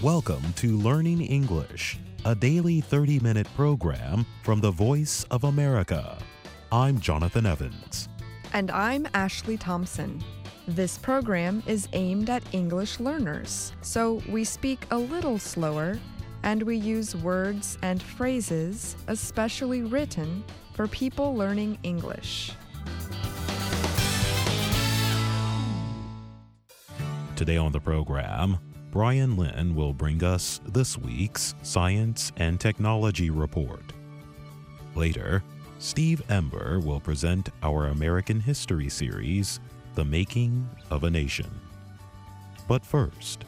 Welcome to Learning English, a daily 30-minute program from the Voice of America. I'm Jonathan Evans. And I'm Ashley Thompson. This program is aimed at English learners, so we speak a little slower and we use words and phrases especially written for people learning English. Today on the program, Brian Lynn will bring us this week's Science and Technology Report. Later, Steve Ember will present our American history series, The Making of a Nation. But first,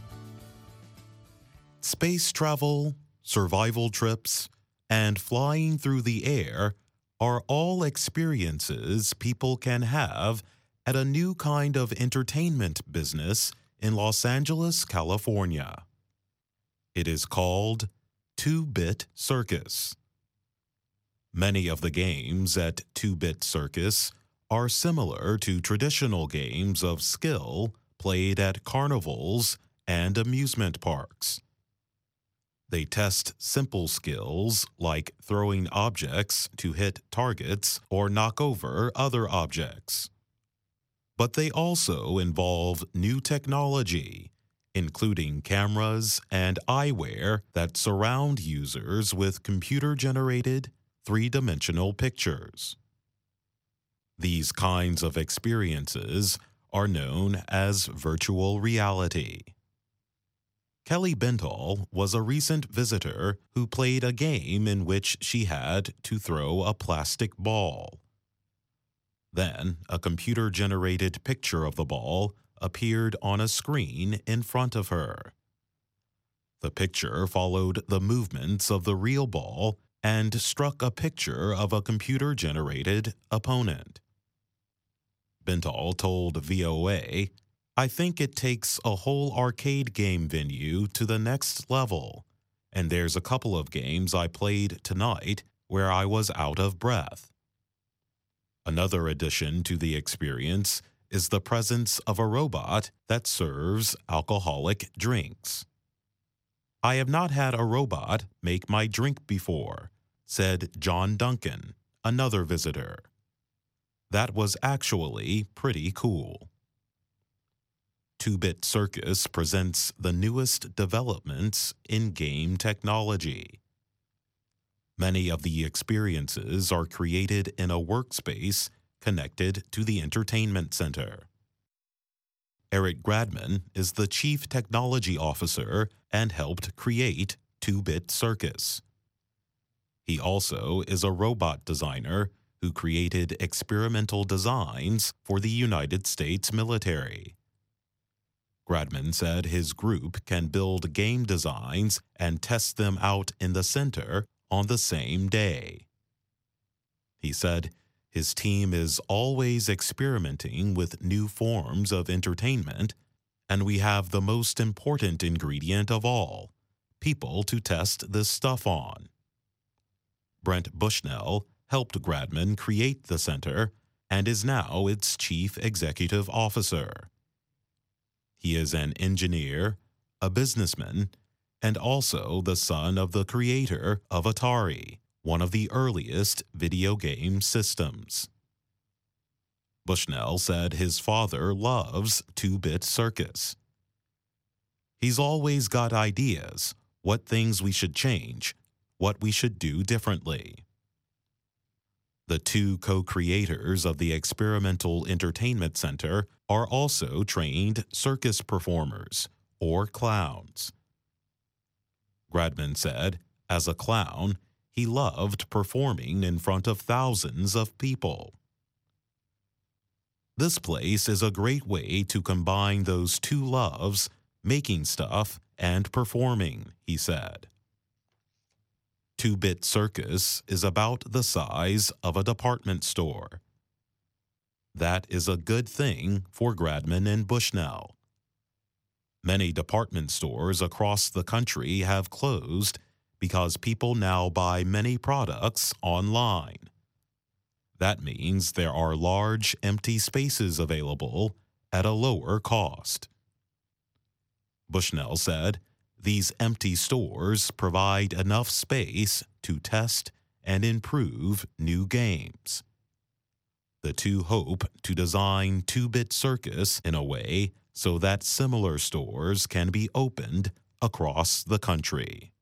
space travel, survival trips, and flying through the air are all experiences people can have at a new kind of entertainment business in Los Angeles, California. It is called 2-Bit Circus. Many of the games at 2-Bit Circus are similar to traditional games of skill played at carnivals and amusement parks. They test simple skills like throwing objects to hit targets or knock over other objects. But they also involve new technology, including cameras and eyewear that surround users with computer-generated, three-dimensional pictures. These kinds of experiences are known as virtual reality. Kelly Bentall was a recent visitor who played a game in which she had to throw a plastic ball. Then, a computer-generated picture of the ball appeared on a screen in front of her. The picture followed the movements of the real ball and struck a picture of a computer-generated opponent. Bentall told VOA, "I think it takes a whole arcade game venue to the next level, and there's a couple of games I played tonight where I was out of breath." Another addition to the experience is the presence of a robot that serves alcoholic drinks. "I have not had a robot make my drink before," said John Duncan, another visitor. "That was actually pretty cool." 2-Bit Circus presents the newest developments in game technology. Many of the experiences are created in a workspace connected to the entertainment center. Eric Gradman is the Chief Technology Officer and helped create 2-Bit Circus. He also is a robot designer who created experimental designs for the United States military. Gradman said his group can build game designs and test them out in the center on the same day. He said his team is always experimenting with new forms of entertainment, and we have the most important ingredient of all, people to test this stuff on. Brent Bushnell helped Gradman create the center and is now its chief executive officer. He is an engineer, a businessman, and also the son of the creator of Atari, one of the earliest video game systems. Bushnell said his father loves 2-Bit Circus. "He's always got ideas, what things we should change, what we should do differently." The two co-creators of the Experimental Entertainment Center are also trained circus performers, or clowns. Gradman said, as a clown, he loved performing in front of thousands of people. "This place is a great way to combine those two loves, making stuff and performing," he said. 2-Bit Circus is about the size of a department store. That is a good thing for Gradman and Bushnell. Many department stores across the country have closed because people now buy many products online. That means there are large empty spaces available at a lower cost. Bushnell said, These empty stores provide enough space to test and improve new games. The two hope to design 2-bit Circus in a way so that similar stores can be opened across the country.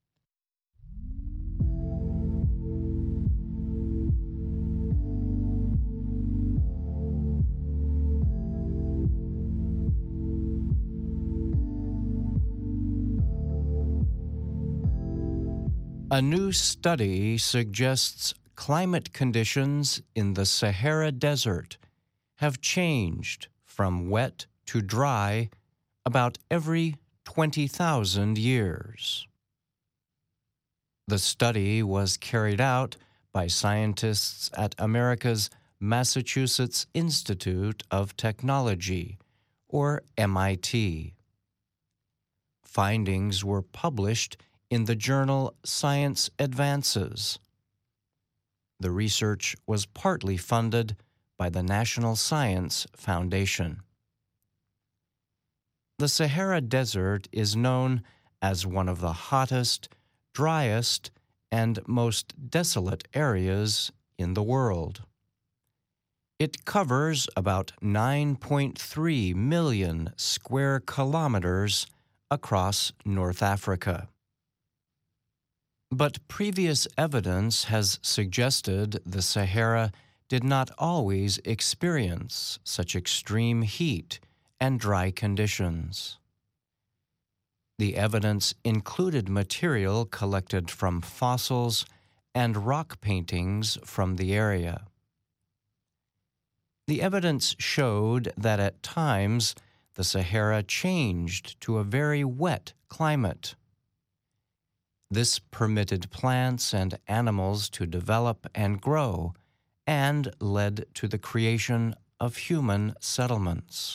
A new study suggests climate conditions in the Sahara Desert have changed from wet to dry about every 20,000 years. The study was carried out by scientists at America's Massachusetts Institute of Technology, or MIT. Findings were published in the journal Science Advances. The research was partly funded by the National Science Foundation. The Sahara Desert is known as one of the hottest, driest, and most desolate areas in the world. It covers about 9.3 million square kilometers across North Africa. But previous evidence has suggested the Sahara did not always experience such extreme heat and dry conditions. The evidence included material collected from fossils and rock paintings from the area. The evidence showed that at times the Sahara changed to a very wet climate. This permitted plants and animals to develop and grow, and led to the creation of human settlements.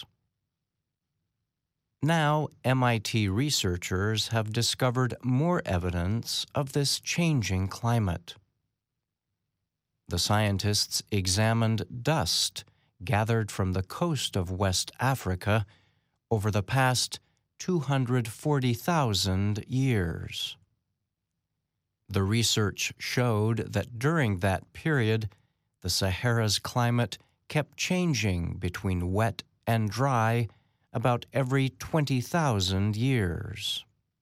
Now, MIT researchers have discovered more evidence of this changing climate. The scientists examined dust gathered from the coast of West Africa over the past 240,000 years. The research showed that during that period, the Sahara's climate kept changing between wet and dry about every 20,000 years.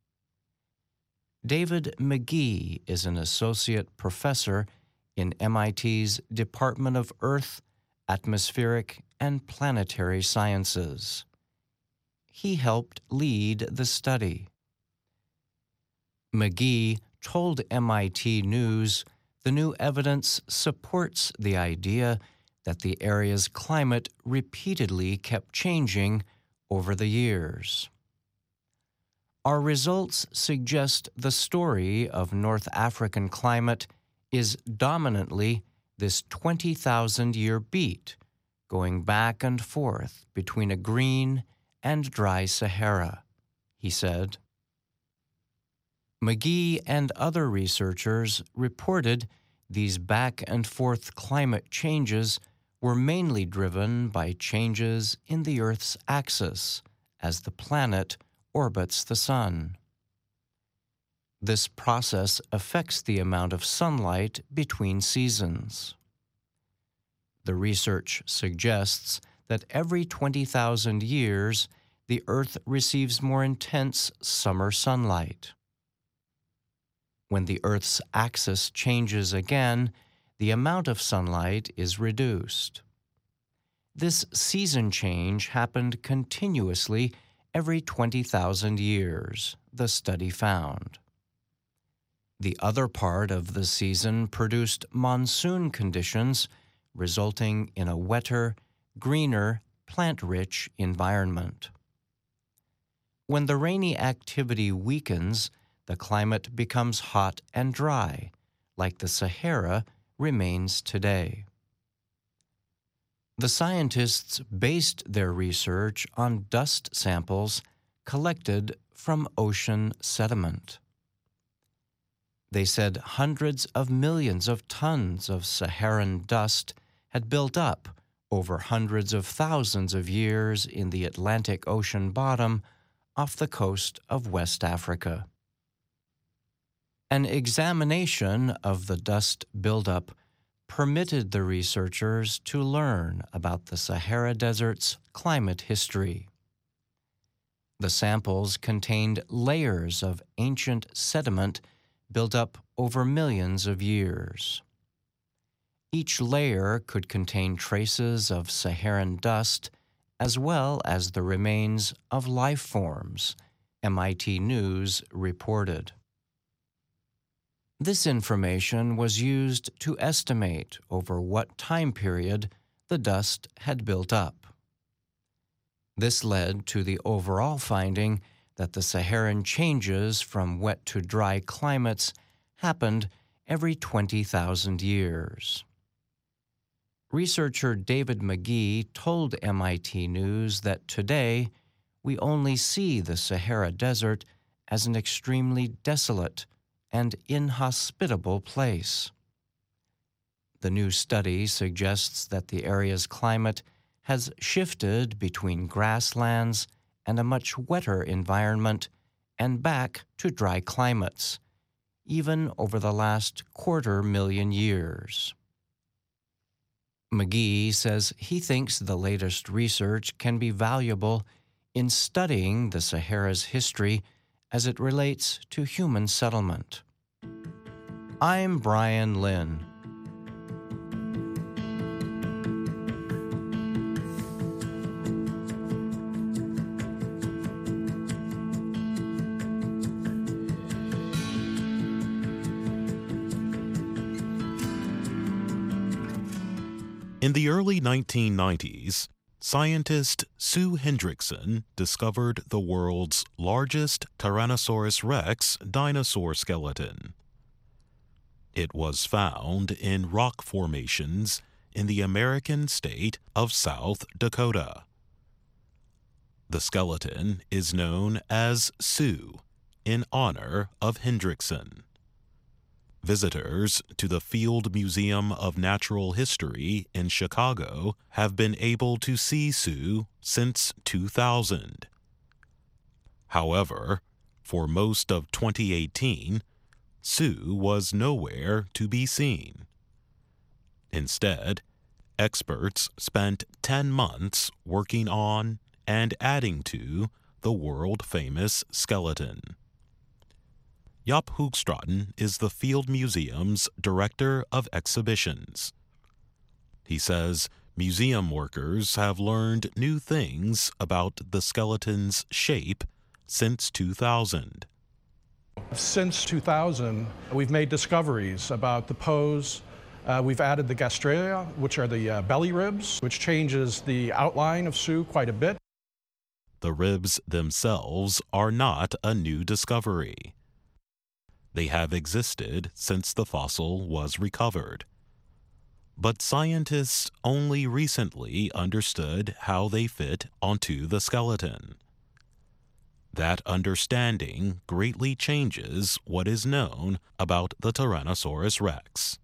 David McGee is an associate professor in MIT's Department of Earth, Atmospheric, and Planetary Sciences. He helped lead the study. McGee told MIT News the new evidence supports the idea that the area's climate repeatedly kept changing over the years. Our results suggest the story of North African climate is dominantly this 20,000-year beat, going back and forth between a green and dry Sahara, he said. McGee and other researchers reported these back-and-forth climate changes were mainly driven by changes in the Earth's axis as the planet orbits the Sun. This process affects the amount of sunlight between seasons. The research suggests that every 20,000 years, the Earth receives more intense summer sunlight. When the Earth's axis changes again, the amount of sunlight is reduced. This season change happened continuously every 20,000 years, the study found. The other part of the season produced monsoon conditions, resulting in a wetter, greener, plant-rich environment. When the rainy activity weakens, the climate becomes hot and dry, like the Sahara remains today. The scientists based their research on dust samples collected from ocean sediment. They said hundreds of millions of tons of Saharan dust had built up over hundreds of thousands of years in the Atlantic Ocean bottom off the coast of West Africa. An examination of the dust buildup permitted the researchers to learn about the Sahara Desert's climate history. The samples contained layers of ancient sediment built up over millions of years. Each layer could contain traces of Saharan dust as well as the remains of life forms, MIT News reported. This information was used to estimate over what time period the dust had built up. This led to the overall finding that the Saharan changes from wet to dry climates happened every 20,000 years. Researcher David McGee told MIT News that today we only see the Sahara Desert as an extremely desolate and inhospitable place. The new study suggests that the area's climate has shifted between grasslands and a much wetter environment and back to dry climates, even over the last 250,000 years. McGee says he thinks the latest research can be valuable in studying the Sahara's history as it relates to human settlement. I'm Brian Lynn. In the early 1990s, scientist Sue Hendrickson discovered the world's largest Tyrannosaurus rex dinosaur skeleton. It was found in rock formations in the American state of South Dakota. The skeleton is known as Sue in honor of Hendrickson. Visitors to the Field Museum of Natural History in Chicago have been able to see Sue since 2000. However, for most of 2018, Sue was nowhere to be seen. Instead, experts spent 10 months working on and adding to the world-famous skeleton. Jaap Hoogstraten is the Field Museum's Director of Exhibitions. He says museum workers have learned new things about the skeleton's shape since 2000. Since 2000, we've made discoveries about the pose. We've added the gastralia, which are the belly ribs, which changes the outline of Sue quite a bit. The ribs themselves are not a new discovery. They have existed since the fossil was recovered. But scientists only recently understood how they fit onto the skeleton. That understanding greatly changes what is known about the Tyrannosaurus rex.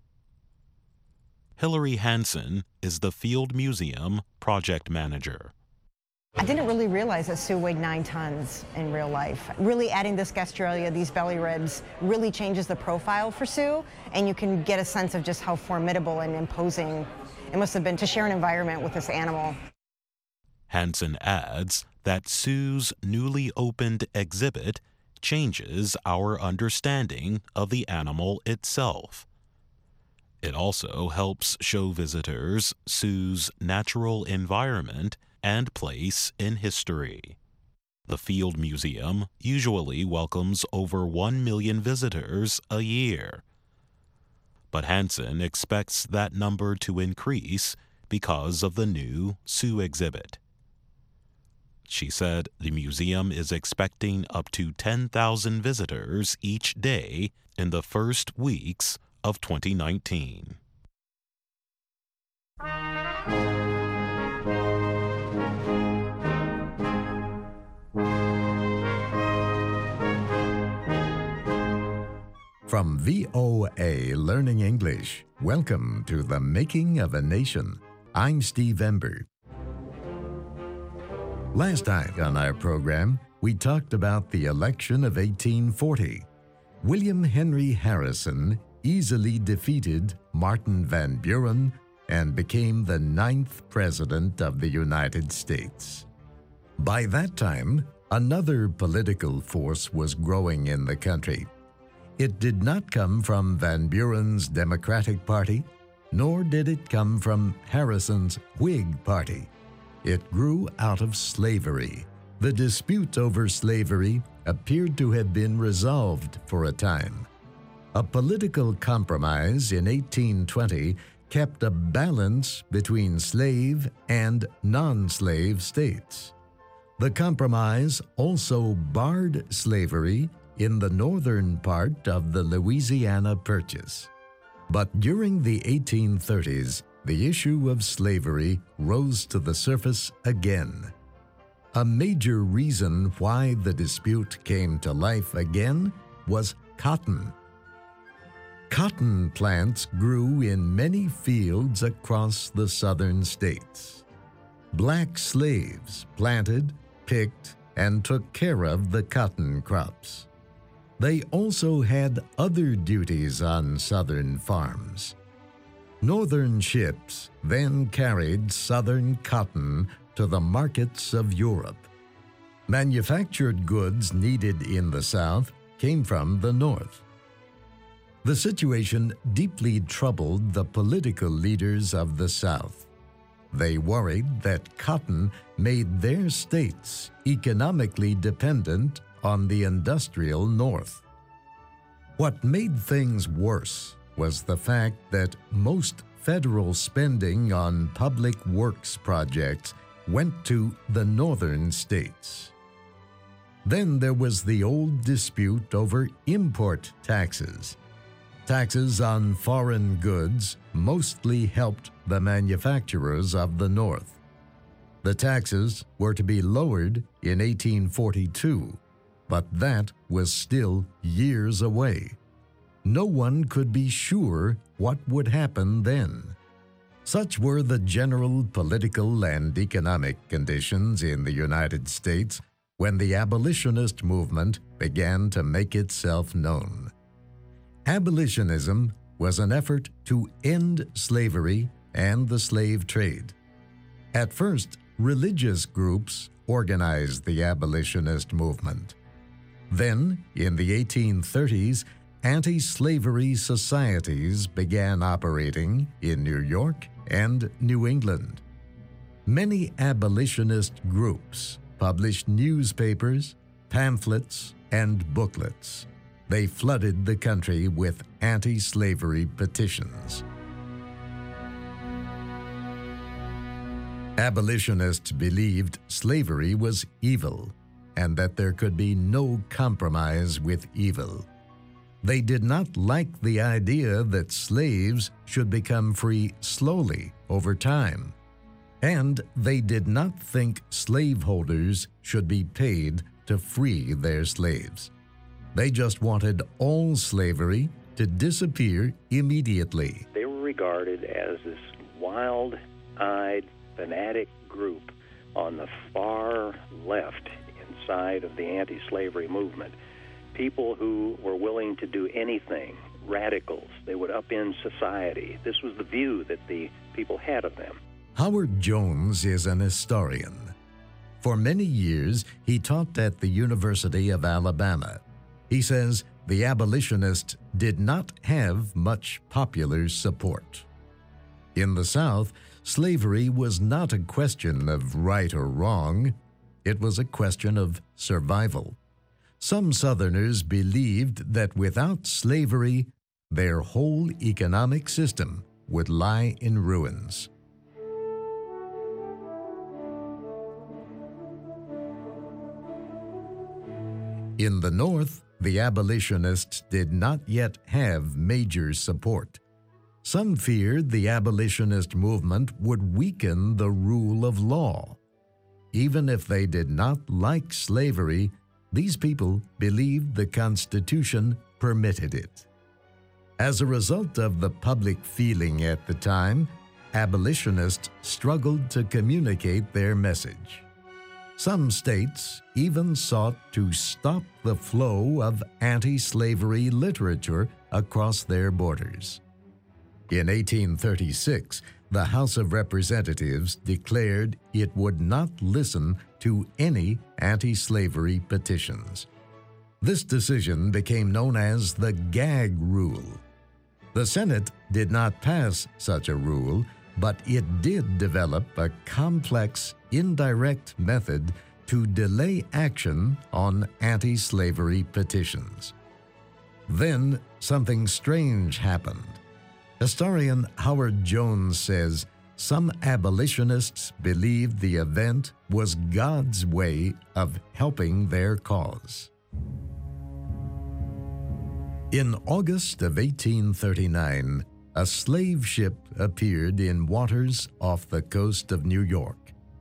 Hilary Hansen is the Field Museum project manager. I didn't really realize that Sue weighed 9 tons in real life. Really adding this gastralia, these belly ribs, really changes the profile for Sue, and you can get a sense of just how formidable and imposing it must have been to share an environment with this animal. Hansen adds that Sue's newly opened exhibit changes our understanding of the animal itself. It also helps show visitors Sue's natural environment and place in history. The Field Museum usually welcomes over 1 million visitors a year. But Hansen expects that number to increase because of the new Sue exhibit. She said the museum is expecting up to 10,000 visitors each day in the first weeks of 2019. From VOA Learning English, welcome to The Making of a Nation. I'm Steve Ember. Last time on our program, we talked about the election of 1840. William Henry Harrison easily defeated Martin Van Buren and became the 9th President of the United States. By that time, another political force was growing in the country. It did not come from Van Buren's Democratic Party, nor did it come from Harrison's Whig Party. It grew out of slavery. The dispute over slavery appeared to have been resolved for a time. A political compromise in 1820 kept a balance between slave and non-slave states. The compromise also barred slavery in the northern part of the Louisiana Purchase. But during the 1830s, the issue of slavery rose to the surface again. A major reason why the dispute came to life again was cotton. Cotton plants grew in many fields across the southern states. Black slaves planted, picked, and took care of the cotton crops. They also had other duties on southern farms. Northern ships then carried southern cotton to the markets of Europe. Manufactured goods needed in the South came from the North. The situation deeply troubled the political leaders of the South. They worried that cotton made their states economically dependent on the industrial North. What made things worse was the fact that most federal spending on public works projects went to the northern states. Then there was the old dispute over import taxes. Taxes on foreign goods mostly helped the manufacturers of the North. The taxes were to be lowered in 1842, but that was still years away. No one could be sure what would happen then. Such were the general political and economic conditions in the United States when the abolitionist movement began to make itself known. Abolitionism was an effort to end slavery and the slave trade. At first, religious groups organized the abolitionist movement. Then, in the 1830s, anti-slavery societies began operating in New York and New England. Many abolitionist groups published newspapers, pamphlets, and booklets. They flooded the country with anti-slavery petitions. Abolitionists believed slavery was evil and that there could be no compromise with evil. They did not like the idea that slaves should become free slowly over time, and they did not think slaveholders should be paid to free their slaves. They just wanted all slavery to disappear immediately. They were regarded as this wild-eyed, fanatic group on the far left inside of the anti-slavery movement. People who were willing to do anything, radicals. They would upend society. This was the view that the people had of them. Howard Jones is an historian. For many years, he taught at the University of Alabama. He says the abolitionists did not have much popular support. In the South, slavery was not a question of right or wrong. It was a question of survival. Some Southerners believed that without slavery, their whole economic system would lie in ruins. In the North, the abolitionists did not yet have major support. Some feared the abolitionist movement would weaken the rule of law. Even if they did not like slavery, these people believed the Constitution permitted it. As a result of the public feeling at the time, abolitionists struggled to communicate their message. Some states even sought to stop the flow of anti-slavery literature across their borders. In 1836, the House of Representatives declared it would not listen to any anti-slavery petitions. This decision became known as the Gag Rule. The Senate did not pass such a rule, but it did develop a complex, indirect method to delay action on anti-slavery petitions. Then something strange happened. Historian Howard Jones says some abolitionists believed the event was God's way of helping their cause. In August of 1839, a slave ship appeared in waters off the coast of New York.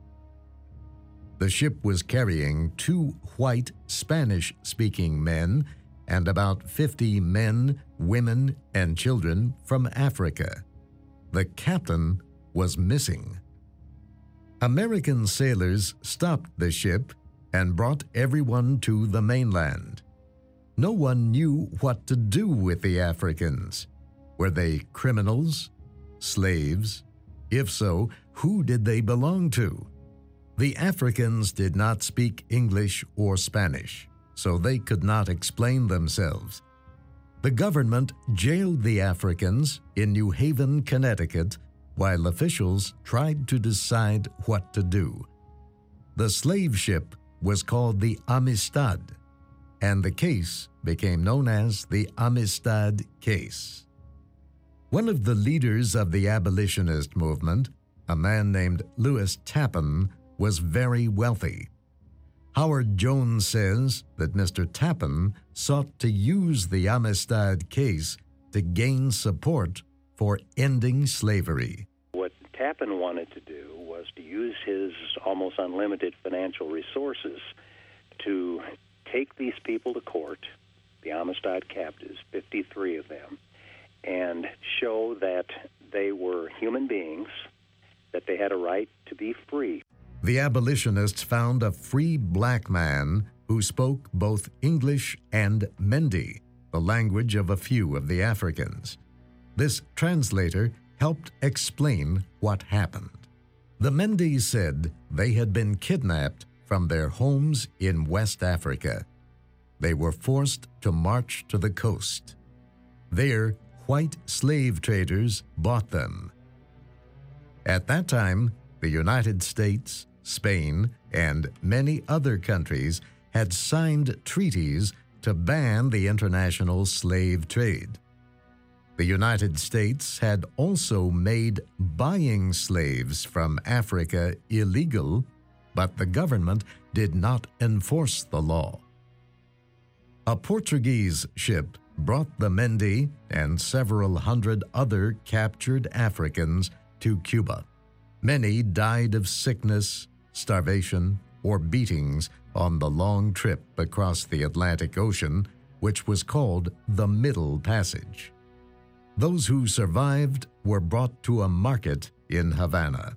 The ship was carrying 2 white Spanish-speaking men and about 50 men, women, and children from Africa. The captain was missing. American sailors stopped the ship and brought everyone to the mainland. No one knew what to do with the Africans. Were they criminals? Slaves? If so, who did they belong to? The Africans did not speak English or Spanish, so they could not explain themselves. The government jailed the Africans in New Haven, Connecticut, while officials tried to decide what to do. The slave ship was called the Amistad, and the case became known as the Amistad Case. One of the leaders of the abolitionist movement, a man named Lewis Tappan, was very wealthy. Howard Jones says that Mr. Tappan sought to use the Amistad Case to gain support for ending slavery. What Tappan wanted to do was to use his almost unlimited financial resources to take these people to court, the Amistad captives, 53 of them, and show that they were human beings, that they had a right to be free. The abolitionists found a free black man who spoke both English and Mende, the language of a few of the Africans. This translator helped explain what happened. The Mende said they had been kidnapped from their homes in West Africa. They were forced to march to the coast. There, white slave traders bought them. At that time, the United States, Spain, and many other countries had signed treaties to ban the international slave trade. The United States had also made buying slaves from Africa illegal, but the government did not enforce the law. A Portuguese ship brought the Mende and several hundred other captured Africans to Cuba. Many died of sickness, starvation, or beatings on the long trip across the Atlantic Ocean, which was called the Middle Passage. Those who survived were brought to a market in Havana.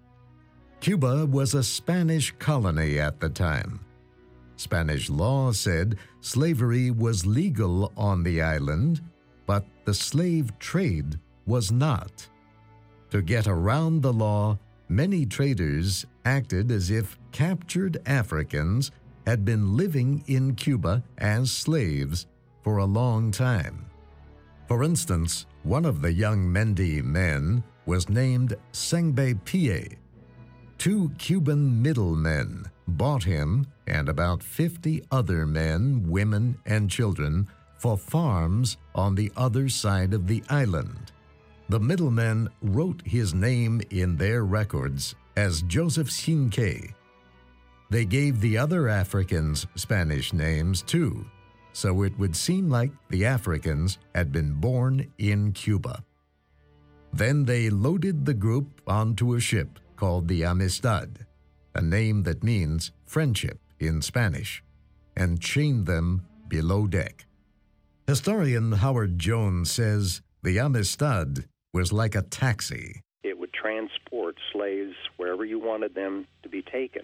Cuba was a Spanish colony at the time. Spanish law said slavery was legal on the island, but the slave trade was not. To get around the law, many traders acted as if captured Africans had been living in Cuba as slaves for a long time. For instance, one of the young Mende men was named Sengbe Pie. 2 Cuban middlemen bought him and about 50 other men, women, and children for farms on the other side of the island. The middlemen wrote his name in their records as Joseph Cinque. They gave the other Africans Spanish names too, so it would seem like the Africans had been born in Cuba. Then they loaded the group onto a ship called the Amistad, a name that means friendship in Spanish, and chained them below deck. Historian Howard Jones says the Amistad was like a taxi. It would transport slaves wherever you wanted them to be taken.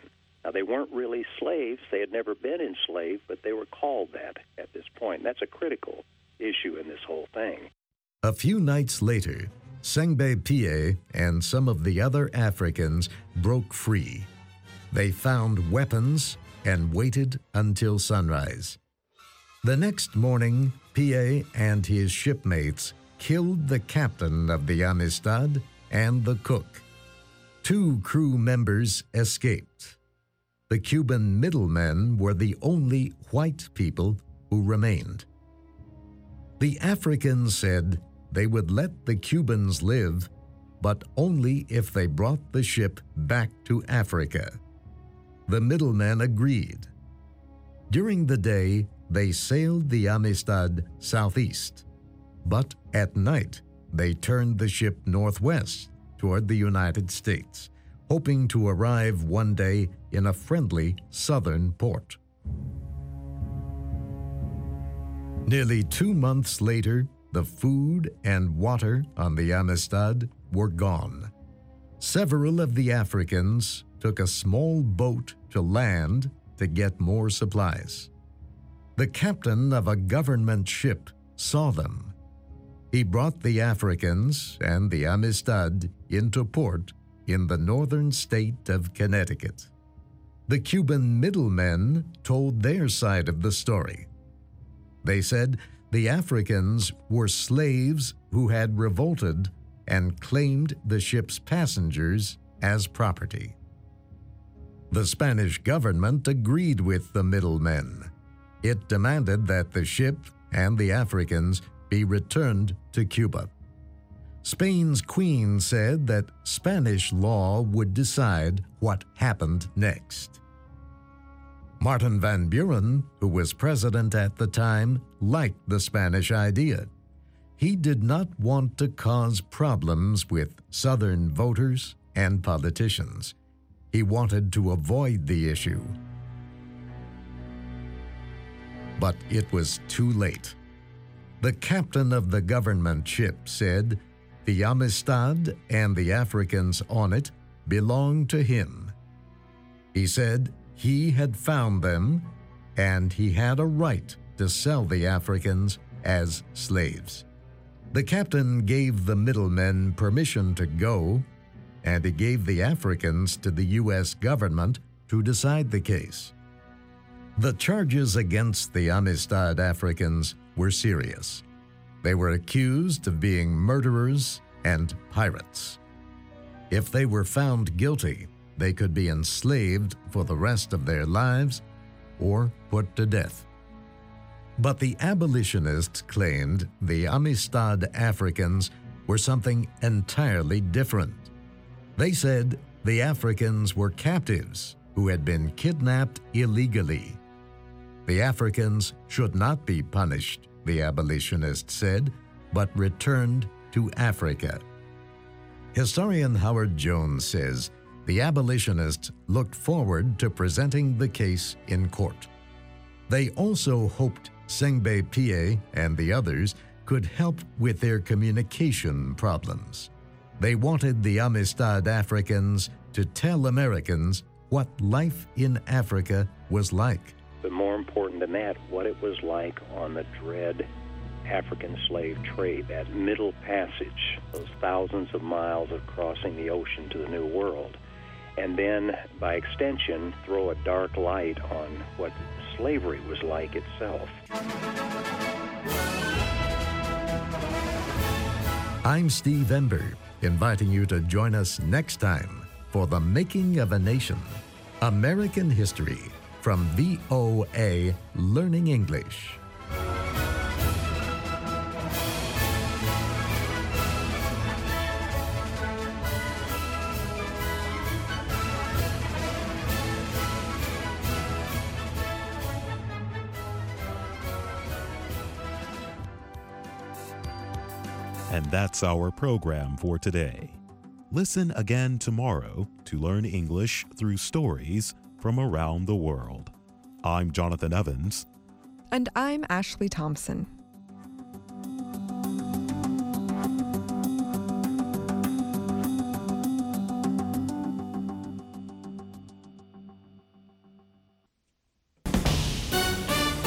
Now, they weren't really slaves. They had never been enslaved, but they were called that at this point. That's a critical issue in this whole thing. A few nights later, Sengbe Pie and some of the other Africans broke free. They found weapons and waited until sunrise. The next morning, Pie and his shipmates killed the captain of the Amistad and the cook. 2 crew members escaped. The Cuban middlemen were the only white people who remained. The Africans said they would let the Cubans live, but only if they brought the ship back to Africa. The middlemen agreed. During the day, they sailed the Amistad southeast, but at night they turned the ship northwest toward the United States, hoping to arrive one day in a friendly southern port. Nearly 2 months later, the food and water on the Amistad were gone. Several of the Africans took a small boat to land to get more supplies. The captain of a government ship saw them. He brought the Africans and the Amistad into port in the northern state of Connecticut. The Cuban middlemen told their side of the story. They said the Africans were slaves who had revolted and claimed the ship's passengers as property. The Spanish government agreed with the middlemen. It demanded that the ship and the Africans be returned to Cuba. Spain's queen said that Spanish law would decide what happened next. Martin Van Buren, who was president at the time, liked the Spanish idea. He did not want to cause problems with Southern voters and politicians. He wanted to avoid the issue. But it was too late. The captain of the government ship said the Amistad and the Africans on it belonged to him. He said he had found them and he had a right to sell the Africans as slaves. The captain gave the middlemen permission to go, and he gave the Africans to the U.S. government to decide the case. The charges against the Amistad Africans were serious. They were accused of being murderers and pirates. If they were found guilty, they could be enslaved for the rest of their lives or put to death. But the abolitionists claimed the Amistad Africans were something entirely different. They said the Africans were captives who had been kidnapped illegally. The Africans should not be punished, the abolitionists said, but returned to Africa. Historian Howard Jones says the abolitionists looked forward to presenting the case in court. They also hoped Sengbe Pie and the others could help with their communication problems. They wanted the Amistad Africans to tell Americans what life in Africa was like. But more important than that, what it was like on the dread African slave trade, that middle passage, those thousands of miles of crossing the ocean to the New World. And then, by extension, throw a dark light on what slavery was like itself. I'm Steve Ember, inviting you to join us next time for The Making of a Nation, American History from VOA Learning English. And that's our program for today. Listen again tomorrow to learn English through stories from around the world. I'm Jonathan Evans. And I'm Ashley Thompson.